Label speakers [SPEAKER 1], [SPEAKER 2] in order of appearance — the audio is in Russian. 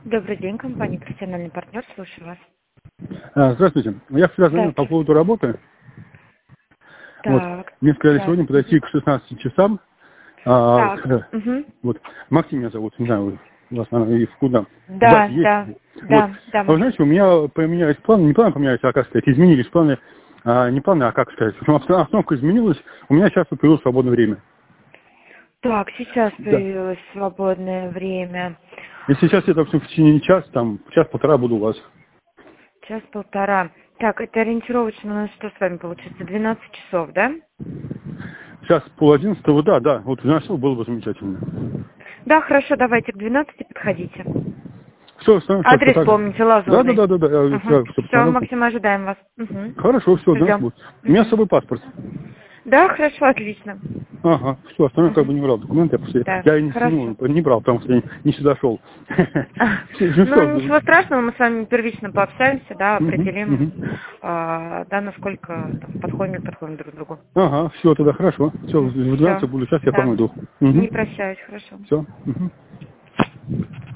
[SPEAKER 1] Добрый день, компания «Профессиональный партнер», слушаю вас.
[SPEAKER 2] Здравствуйте. Я вчера звонил по
[SPEAKER 1] Здравствуйте.
[SPEAKER 2] поводу работы. Вот.
[SPEAKER 1] Так,
[SPEAKER 2] Мне сказали
[SPEAKER 1] да.
[SPEAKER 2] сегодня подойти к 16 часам.
[SPEAKER 1] Так, угу.
[SPEAKER 2] Вот. Максим меня зовут, не знаю, у вас, наверное, и куда. В
[SPEAKER 1] Да,
[SPEAKER 2] базе есть.
[SPEAKER 1] да,
[SPEAKER 2] Вот.
[SPEAKER 1] да, да,
[SPEAKER 2] А вы
[SPEAKER 1] Макс.
[SPEAKER 2] знаете, у меня поменялись планы, не планы поменялись, а как сказать, изменились планы, не планы, а как сказать. В общем, обстановка изменилась, у меня сейчас появилось свободное время.
[SPEAKER 1] Так, сейчас
[SPEAKER 2] Да.
[SPEAKER 1] появилось свободное время.
[SPEAKER 2] И сейчас я, допустим, в течение часа, там, час-полтора буду у вас.
[SPEAKER 1] Час-полтора. Так, это ориентировочно у нас что с вами получится? 12 часов, да?
[SPEAKER 2] Сейчас 10:30, да. Вот 12 было бы замечательно.
[SPEAKER 1] Да, хорошо, давайте к 12 подходите.
[SPEAKER 2] Все, что
[SPEAKER 1] Адрес
[SPEAKER 2] так.
[SPEAKER 1] помните,
[SPEAKER 2] Да,
[SPEAKER 1] Лазурный.
[SPEAKER 2] я
[SPEAKER 1] Угу.
[SPEAKER 2] вчера все
[SPEAKER 1] Все,
[SPEAKER 2] посмотрел.
[SPEAKER 1] Максим, ожидаем вас. Угу.
[SPEAKER 2] Хорошо, все, да.
[SPEAKER 1] Ждем.
[SPEAKER 2] Вот. У меня с
[SPEAKER 1] Угу.
[SPEAKER 2] собой паспорт.
[SPEAKER 1] Да, хорошо, отлично.
[SPEAKER 2] Ага, все, остальное как
[SPEAKER 1] Угу.
[SPEAKER 2] бы не брал документы,
[SPEAKER 1] Да,
[SPEAKER 2] я не,
[SPEAKER 1] хорошо.
[SPEAKER 2] не брал, потому что я не сюда шел. Ну
[SPEAKER 1] Ну,
[SPEAKER 2] что,
[SPEAKER 1] ничего страшного, мы с вами первично пообщаемся, да, определим,
[SPEAKER 2] мгм.
[SPEAKER 1] да, насколько там, подходим, не подходим друг к другу.
[SPEAKER 2] Ага, все, тогда хорошо. Все, в
[SPEAKER 1] Все,
[SPEAKER 2] 12 буду, сейчас я к
[SPEAKER 1] да.
[SPEAKER 2] вам иду.
[SPEAKER 1] Не прощаюсь, хорошо.
[SPEAKER 2] Все.